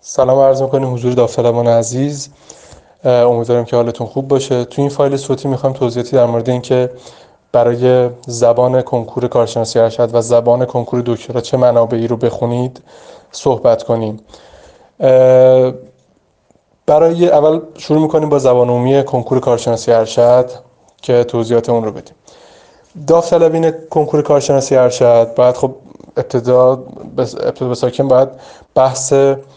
سلام عرض میکنیم حضور داوطلبان عزیز. امیدوارم که حالتون خوب باشه. تو این فایل صوتی میخوام توضیحاتی در مورد اینکه برای زبان کنکور کارشناسی ارشد و زبان کنکور دکترا چه منابعی رو بخونید صحبت کنیم. برای اول شروع میکنیم با زبان عمومی کنکور کارشناسی ارشد که توضیحات اون رو بدیم. داوطلبین کنکور کارشناسی ارشد باید خب ابتدا به ساکن باید بحث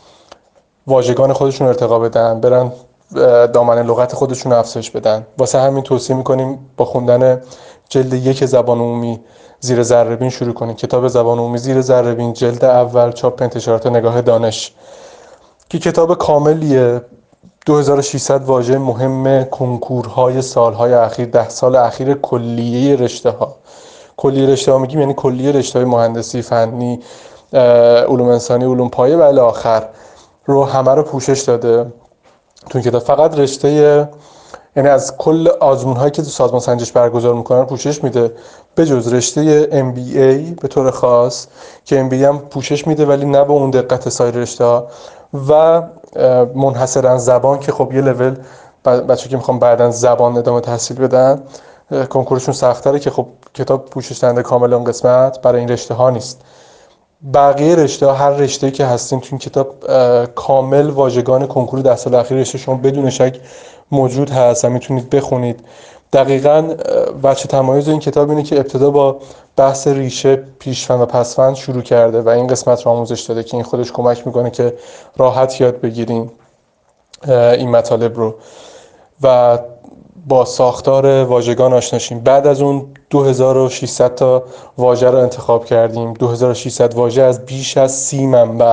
واژگان خودشون ارتقا بدن، برن دامنه لغت خودشون افزایش بدن. واسه همین توصیه میکنیم با خوندن جلد 1 زبان عمومی زیر ذره‌بین شروع کنیم. کتاب زبان عمومی زیر ذره‌بین جلد اول چاپ انتشارات نگاه دانش که کتاب کاملیه. 2600 واژه مهم کنکورهای سالهای اخیر، 10 سال اخیر کلیه رشته ها. کلیه رشته ها میگیم یعنی کلیه رشته های مهندسی، فنی، علوم انسانی، علوم پایه و الی آخر رو همه رو پوشش داده تو این کتاب. فقط رشته یعنی از کل آزمون هایی که تو سازمان سنجش برگزار میکنن پوشش میده، به جز رشته MBA به طور خاص که MBA هم پوشش میده ولی نه به اون دقت سایر رشته ها، و منحصرا زبان که خب یه لول بچه که میخوام بعداً زبان ادامه تحصیل بدن کنکورشون سخت‌تره که خب کتاب پوشش دهنده کامل اون قسمت برای این رشته ها نیست. بقیه رشته ها، هر رشته‌ای که هستین تو این کتاب کامل واژگان کنکور 10 سال اخیر رشته شما بدون شک موجود هست و میتونید بخونید. دقیقاً وجه تمایز این کتاب اینه که ابتدا با بحث ریشه، پیشوند و پسوند شروع کرده و این قسمت رو آموزش داده که این خودش کمک میکنه که راحت یاد بگیرین این مطالب رو و با ساختار واژگان آشنا شیم. بعد از اون 2600 تا واژه رو انتخاب کردیم. 2600 واژه از بیش از 30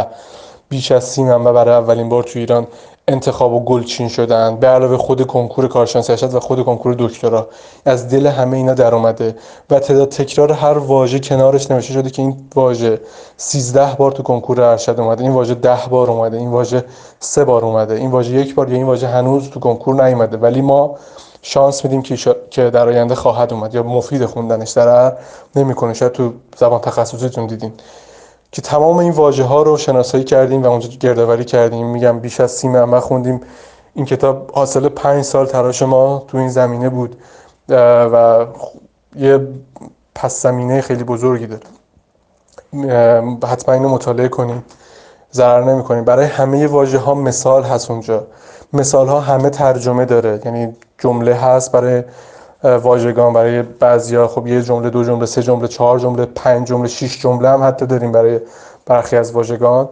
منبع برای اولین بار تو ایران انتخاب و گلچین شدن، به علاوه خود کنکور کارشناسی ارشد و خود کنکور دکترا از دل همه اینا در اومده و تعداد تکرار هر واژه کنارش نوشته شده که این واژه 13 بار تو کنکور ارشد اومده، این واژه 10 بار اومده، این واژه 3 بار اومده، این واژه 1 بار یا این واژه هنوز تو کنکور نیومده ولی ما شانس میدیم که در آینده خواهد اومد یا مفید خوندنش ضرر نمیکنه. شاید تو زبان تخصصیتون دیدین که تمام این واژه ها رو شناسایی کردیم و اونجا گردآوری کردیم. میگم بیش از 30 منبع خوندیم. این کتاب حاصل 5 سال تلاش ما تو این زمینه بود و یه پس زمینه خیلی بزرگی داره. حتما اینو مطالعه کنیم، ضرر نمی‌کنیم. برای همه واژه ها مثال هست اونجا. مثال ها همه ترجمه داره، یعنی جمله هست برای واژگان. برای بعضیا خب یه جمله، دو جمله، سه جمله، چهار جمله، 5 جمله، 6 جمله هم حتی داریم برای برخی از واژگان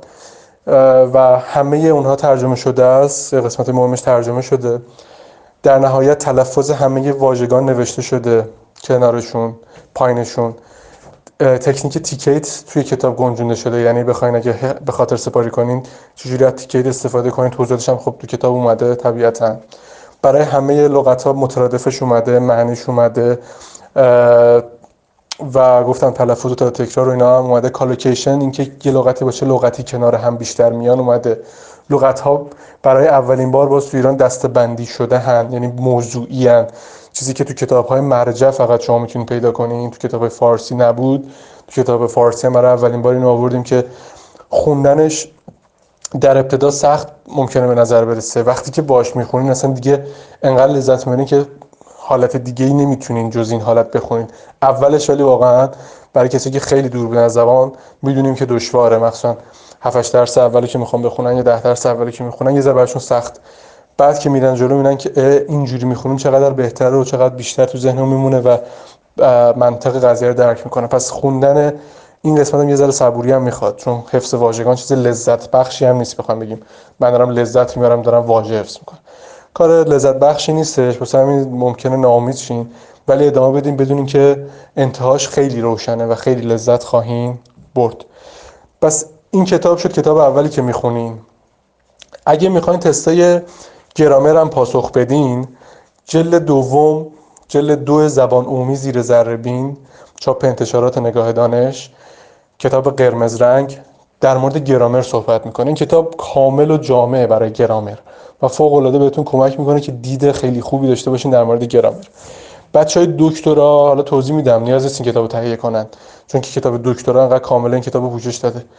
و همه اونها ترجمه شده است. قسمت مهمش ترجمه شده. در نهایت تلفظ همه واژگان نوشته شده کنارشون، پایینشون. تکنیک تیکیت توی کتاب گنجونده شده، یعنی بخواین اگه به خاطر سپاری کنین چجوری از تیکیت استفاده کنین. توضیحاتش هم خب تو کتاب اومده طبیعتاً. برای همه لغت‌ها مترادفش اومده، معنیش اومده و گفتم تلفظ و تکرار و اینا هم اومده. کالوکیشن، اینکه یه لغتی با چه لغتی کنار هم بیشتر میان، اومده. لغت‌ها برای اولین بار باز تو ایران دسته‌بندی شده هن، یعنی موضوعی هن. چیزی که تو کتاب‌های مرجع فقط شما میتونید پیدا کنین، تو کتاب فارسی نبود. تو کتاب فارسی هم برای اولین بار اینو آوردیم که خوندنش در ابتدا سخت ممکنه به نظر برسه، وقتی که باش میخونین اصلا دیگه انقدر لذت میبرین که حالت دیگه ای نمیتونین جز این حالت بخونین. اولش ولی واقعا برای کسی که خیلی دور از زبان میدونیم که دشواره، مخصوصا 7 درس اولی که میخوام بخونن یا 10 درس اولی که میخونن یه ذره براشون سخت. بعد که میرن جلو میبینن که اینجوری میخونیم چقدر بهتره و چقدر بیشتر تو ذهنم میمونه و منطق قضیه رو درک میکنه. پس خوندن این قسمت هم یه ذره صبوری هم میخواد، چون حفظ واژگان چیز لذت بخشی هم نیست. بخوام بگیم من دارم لذت میبرم دارم واژه حفظ میکنم، کار لذت بخشی نیستش. واسه همین ممکنه ناامید شین ولی ادامه بدین بدون اینکه انتهاش خیلی روشنه و خیلی لذت خواهین برد. پس این کتاب شد کتاب اولی که میخونین. اگه میخواین تستای گرامر هم پاسخ بدین، جلد 2 زبان عمومی زیر ذره‌بین چاپ انتشارات نگاه دانش، کتاب قرمز رنگ، در مورد گرامر صحبت میکنه. این کتاب کامل و جامع برای گرامر و فوق العاده بهتون کمک میکنه که دید خیلی خوبی داشته باشین در مورد گرامر. بچهای دکترا حالا توضیح میدم، نیاز نیست این کتابو تهیه کنن چون که کتاب دکترا انقدر کاملا این کتابو پوشش داده،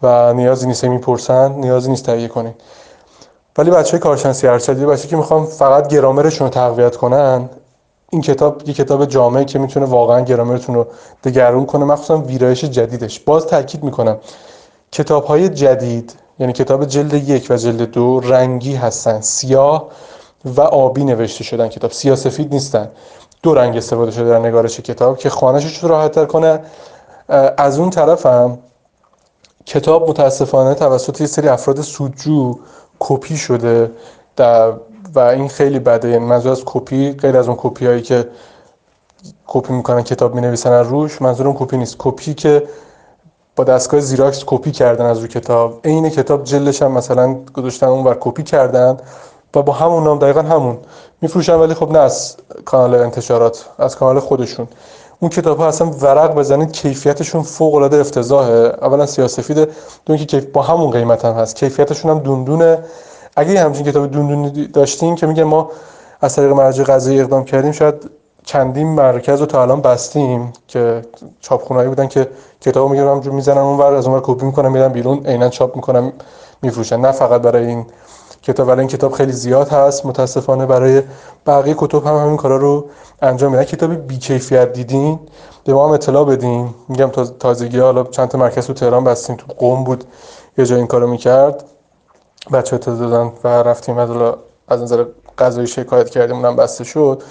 و نیازی نیست میپرسن، نیازی نیست تهیه کنین. ولی بچهای کارشناسی ارشد، بچه‌ای که میخوان فقط گرامرشون رو تقویت کنن، این کتاب یه کتاب جامعی که میتونه واقعا گرامرتون رو دگرگون کنه، مخصوصا ویرایش جدیدش. باز تاکید میکنم کتاب‌های جدید، یعنی کتاب جلد 1 و جلد 2 رنگی هستن، سیاه و آبی نوشته شدن، کتاب سیاه سفید نیستن، 2 رنگ استفاده شده در نگارش کتاب که خوانشش رو راحت‌تر کنه. از اون طرف هم کتاب متاسفانه توسط یه سری افراد سودجو کپی شده و این خیلی بده. یعنی منظور از کپی غیر از اون کپی هایی که کپی میکنن کتاب مینویسن از روش، منظور اون کپی نیست، کپی که با دستگاه زیراکس کپی کردن از روی کتاب، عین کتاب جلدش هم مثلا گذاشتن اونور کپی کردن و با همون نام دقیقا همون میفروشن، ولی خب نه از کانال انتشارات، از کانال خودشون. اون کتاب ها اصلا ورق بزنید کیفیتشون فوق العاده افتضاحه. اولا سیاه‌سفیده، دون که با همون قیمت هم هست، کیفیتشون هم دوندونه. اگه همچین کتاب دوندونی داشتیم که میگه ما از طریق مرجع قضایی اقدام کردیم، شاید چندین مرکز رو تا الان بستیم که چاپخونه‌ای بودن که کتابو میگیرن همونجوری میزنن اونور، از اونور کپی میکنن میدن بیرون، عیناً چاپ میکنن میفروشن. نه فقط برای این کتاب، ولی این کتاب خیلی زیاد هست. متاسفانه برای بقیه کتب هم همین کارا رو انجام میدن. کتابی بی‌کیفیت دیدین به ما هم اطلاع بدین. میگم تازگی حالا چند تا مرکز تو تهران بستیم، تو قم بود یه جای این کارو میکرد، بچه‌ها اطلاع دادن و رفتیم از نظر قضایی شکایت کردیم، اونم بسته شد.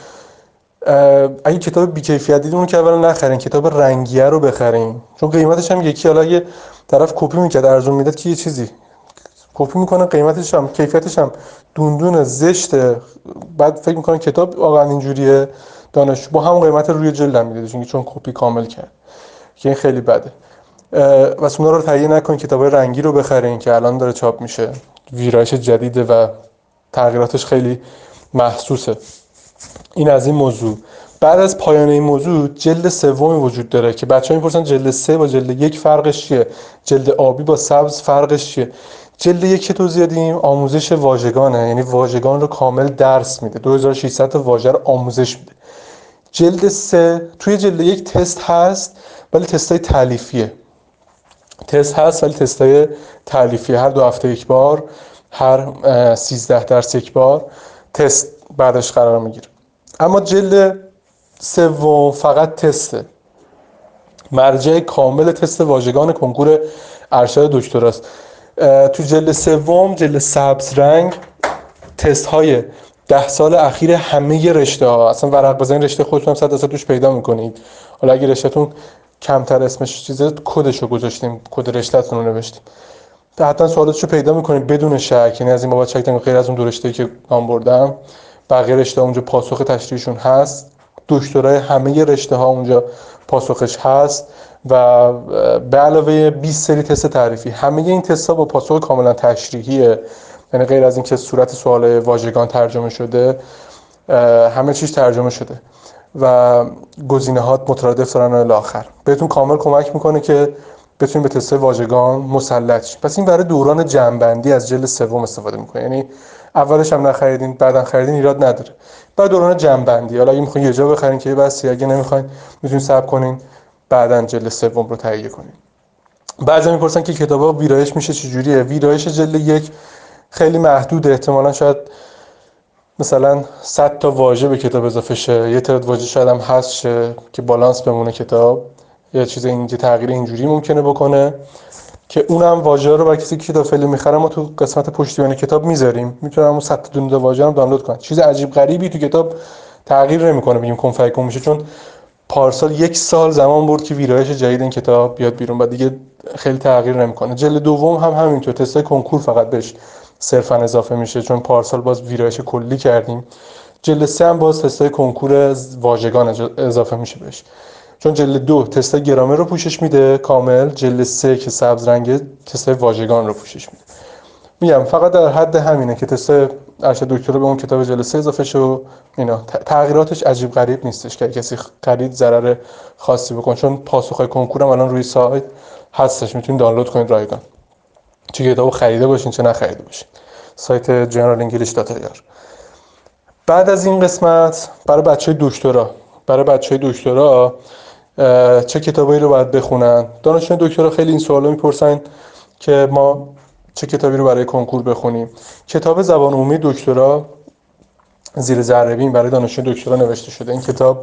اگه کتاب بی‌کیفیت دیدین اون که اولا نخرین، کتاب رنگیه رو بخرین، چون قیمتش هم یکی. حالا اگه طرف کپی میکرد ارزون میداد که یه چیزی کپی میکنه، قیمتش هم کیفیتش هم دوندون زشته، بعد فکر میکنن کتاب واقعا اینجوریه، دانشجو با همون قیمت روی جلد هم میده چون کپی کامل کرد، که این خیلی بده. و اونا رو تهیه نکنین، کتابای رنگی رو بخرین که الان داره چاپ میشه، ویرایش جدیده و تغییراتش خیلی محسوسه. این از این موضوع. بعد از پایان این موضوع جلد سومی وجود داره که بچه‌ها میپرسن جلد 3 با جلد 1 فرقش چیه، جلد آبی با سبز فرقش چیه. جلد 1 که توضیح دادیم آموزش واژگانه، یعنی واژگان رو کامل درس میده، 2600 تا واژه رو آموزش میده. جلد 3 توی جلد 1 تست هست ولی تستای تالیفیه، تست هست ولی تستای تالیفیه، هر 2 هفته یک بار، هر 13 درس یک بار تست بعدش قرار میگیره. اما جلد سوم فقط تسته، مرجع کامل تست واژگان کنکور ارشد دکتراست. تو جلد سوم، جلد سبز رنگ، تست های 10 سال اخیر همه رشته ها، اصلا ورق بزنین رشته خودتون هم 100% توش پیدا میکنید. حالا اگه رشتهتون کمتر اسمش چیزه، کدشو گذاشتیم، کد رشتهتون رو نوشتیم، حتما سوالاتشو پیدا میکنید بدون شک. یعنی از این بابت شک نکنید، غیر از اون 2 رشته‌ای که نام بردم بقیه رشته ها اونجا پاسخ تشریحشون هست. دکترای همه رشته ها اونجا پاسخش هست و به علاوه 20 سری تست تعریفی. همه این تست ها با پاسخ کاملا تشریحیه، یعنی غیر از اینکه صورت سوال واژگان ترجمه شده، همه چیز ترجمه شده و گزینه‌هات مترادف دارن الی آخر. بهتون کامل کمک میکنه که بتونید به تست واژگان مسلط شید. پس این برای دوران جمع‌بندی از جلد سوم استفاده میکنه، یعنی اولش هم نخریدین بعدن خریدین ایراد نداره. بعد دوران جمع‌بندی، حالا اگه میخواین یه جا بخرین که بس، اگه نمیخواین میتونین صبر کنین بعدن جلد سوم رو تهیه کنین. بعضی میپرسن که کتابا ویرایش میشه چجوریه. ویرایش جلد 1 خیلی محدوده، احتمالاً شاید مثلا 100 تا واژه به کتاب اضافه شه، یه تعداد واژه شاید هم حذف شه که بالانس بمونه کتاب، یا چیز اینجوری تغییر اینجوری ممکنه بکنه که اونم واژه رو برای کسی که کتاب فعلی میخره ما تو قسمت پشتیبانی کتاب میذاریم، میتونن اون 100 تا دونه واژه رو دانلود کنن. چیز عجیب غریبی تو کتاب تغییر نمیکنه بگیم کن فیکون میشه، چون پارسال 1 سال زمان برد که ویرایش جدید این کتاب بیاد بیرون، بعد دیگه خیلی تغییر نمیکنه. جلد دوم هم همینطور، تستای کنکور فقط بهش صرفا اضافه میشه، چون پارسال باز ویرایش کلی کردیم. جلد 3 هم باز تستای کنکور واژگان اضافه میشه بهش، چون جلد 2 تستای گرامر رو پوشش میده کامل، جلد 3 که سبز رنگه تستای واژگان رو پوشش میده. میگم فقط در حد همینه که تستای ارشد دکترا به اون کتاب جلد 3 اضافه شه و اینا. تغییراتش عجیب غریب نیستش که کسی خرید ضرر خاصی بکنه، چون پاسخهای کنکور هم الان روی سایت هستش، میتونید دانلود کنید رایگان، چه کتابو خریده باشین چه نخریده باشین. سایت generalenglish.ir. بعد از این قسمت برای بچهای دکترا چه کتابایی رو باید بخونن؟ دانشجویان دکترا خیلی این سوالو میپرسن که ما چه کتابی رو برای کنکور بخونیم. کتاب زبان عمومی دکترا زیر ذره‌بین برای دانشجوی دکترا نوشته شده. این کتاب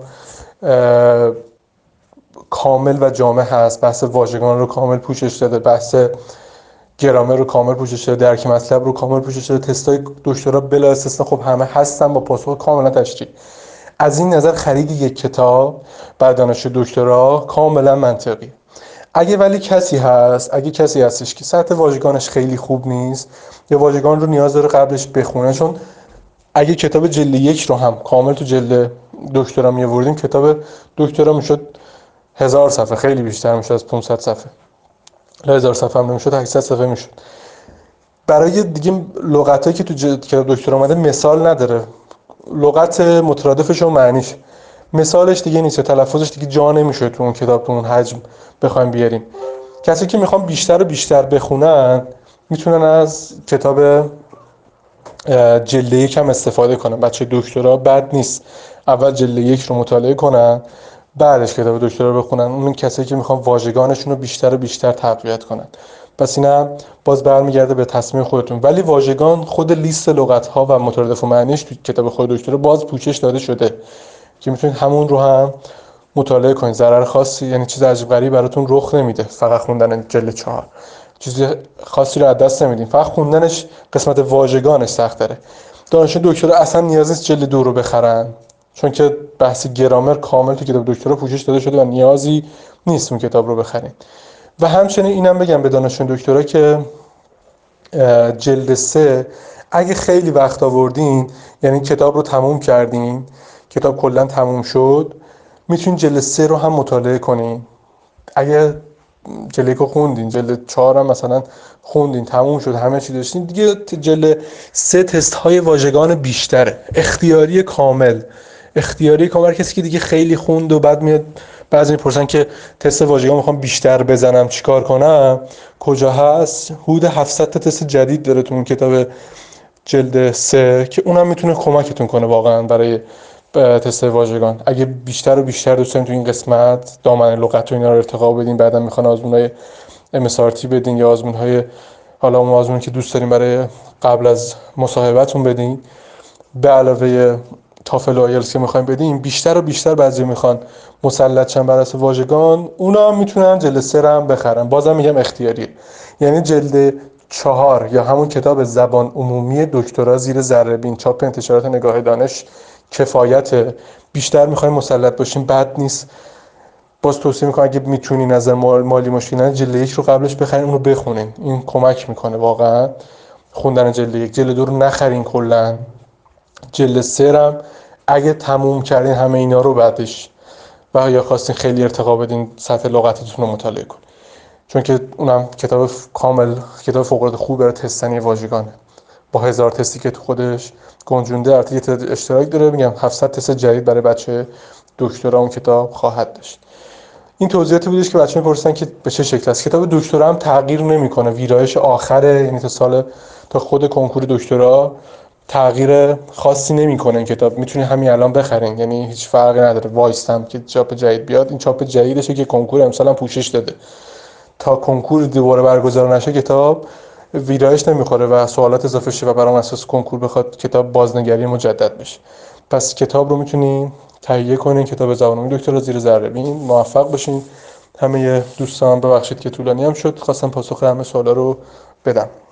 کامل و جامع هست، بحث واژگان رو کامل پوشش داده، بحث گرامر رو کامل پوشش داده، درک مطلب رو کامل پوشش داده. تستای دکترا بلا استثنا خب همه هستن با پاسخ کاملا تشریح. از این نظر خرید یک کتاب برای دانشجوی دکترا کاملا منطقی. اگه کسی هستش که سطح واژگانش خیلی خوب نیست یا واژگان رو نیاز داره قبلش بخونه، چون اگه کتاب جلد 1 رو هم کامل تو جلد دکترا می‌آوردیم، کتاب دکترا میشد 1000 صفحه، خیلی بیشتر میشد از 500 صفحه. 1000 صفحه هم نمیشد، 800 صفحه میشد. برای دیگه لغتایی که تو کتاب دکترا اومده مثال نداره، لغت مترادفش و معنیش مثالش دیگه نیست، تلفظش دیگه جا نمیشه تو اون کتاب، تو اون حجم بخوایم بیاریم. کسی که میخوان بیشتر و بیشتر بخونن میتونن از کتاب جلد 1 هم استفاده کنن. بچه دکترا بد نیست اول جلد 1 رو مطالعه کنن، بعدش کتاب دکترا رو بخونن. اون کسایی که میخوان واژگانشون رو بیشتر و بیشتر تقویت کنن. پس اینا باز برمیگرده به تصمیم خودتون. ولی واژگان خود لیست لغت‌ها و مترادف و معنیش تو کتاب خود دکترا باز پوشش داده شده که میتونید همون رو هم مطالعه کنید. ضرر خاصی، یعنی چیز عجیب غریبی براتون رخ نمیده فقط خوندن جلد 4. چیز خاصی رو از دست نمیدین، فقط خوندنش قسمت واژگانش سخت داره. دانشجو دکترا اصلا نیاز نیست جلد 2 رو بخرن، چون که بحث گرامر کامل تو کتاب دکترا پوشش داده شده و نیازی نیست اون کتاب رو بخرین. و همچنین اینم بگم به دانشجو دکترا که جلد 3 اگه خیلی وقت آوردین، یعنی کتاب رو تموم کردین، کتاب کلا تموم شد، میتونین جلد 3 رو هم مطالعه کنین. اگه جلد 1 رو خوندین، جلد 4 هم مثلا خوندین، تموم شد، همه چی داشتین دیگه، جلد 3 تست های واژگان بیشتره، اختیاری کامل. کسی که دیگه خیلی خوند و بعد میاد بعضی میپرسن که تست واژگان میخوام بیشتر بزنم چیکار کنم، کجا هست؟ حدود 700 تا تست جدید داره تو اون کتاب جلد 3 که اونم میتونه کمکتون کنه واقعا برای تست واژگان. اگه بیشتر و بیشتر دوست دارین تو این قسمت دامنه لغت و اینا رو ارتقا بدین، بعدم میخوان آزمونای MSRT بدین یا آزمون‌های، حالا اون آزمونی که دوست دارین برای قبل از مصاحبهتون بدین، به علاوه تافل و آیلتس که میخوایم بدین، بیشتر و بیشتر بعضی میخوان مسلط شن بر اساس واژگان، اونا هم میتونن جلد 3 رو هم بخرن. بازم میگم اختیاریه. یعنی جلد 4 یا همون کتاب زبان عمومی دکترا زیر ذره‌بین، چاپ انتشارات نگاه دانش، کفایت. بیشتر میخوایم مسلط باشیم بد نیست. باز توصیه میکنم اگه میتونین نظر مالی مشکلی نداره، جلد 1 رو قبلش بخرین، اون رو بخونین، این کمک میکنه واقعا. خوندن جلد 1، جلد 2 رو نخرین کلا. جلد 3 هم اگه تموم کردین همه اینا رو بعدش و یا خواستین خیلی ارتقا بدین، سطح لغتتون رو مطالعه کنین، چون که اونم کتاب کامل، کتاب فوق العاده خوب برای تستنی واژگانه با 1000 تستی که تو خودش گنجونده. البته یه اشتراک داره، میگم 700 تست جدید برای بچه دکترا اون کتاب خواهد داشت. این توضیحاتی بودش که بچه‌ها می‌پرسن که به چه شکل است. کتاب دکترا هم تغییر نمی‌کنه، ویرایش آخره، یعنی تا خود کنکور دکترا تغییر خاصی نمی‌کنه. این کتاب میتونی همین الان بخرین، یعنی هیچ فرقی نداره. وایستم که چاپ جدید بیاد، این چاپ جدیدشه که کنکور امسال هم پوشش داده. تا کنکور دوباره برگزار نشه کتاب ویرایش نمیخوره و سوالات اضافه شه و بر اون اساس کنکور بخواد کتاب بازنگری مجدد بشه. پس کتاب رو میتونین تهیه کنین، کتاب زبان عمومی دکترا زیر ذره‌بین. موفق باشین. همه دوستان ببخشید که طولانی هم شد، خواستم پاسخ همه سوالا رو بدم.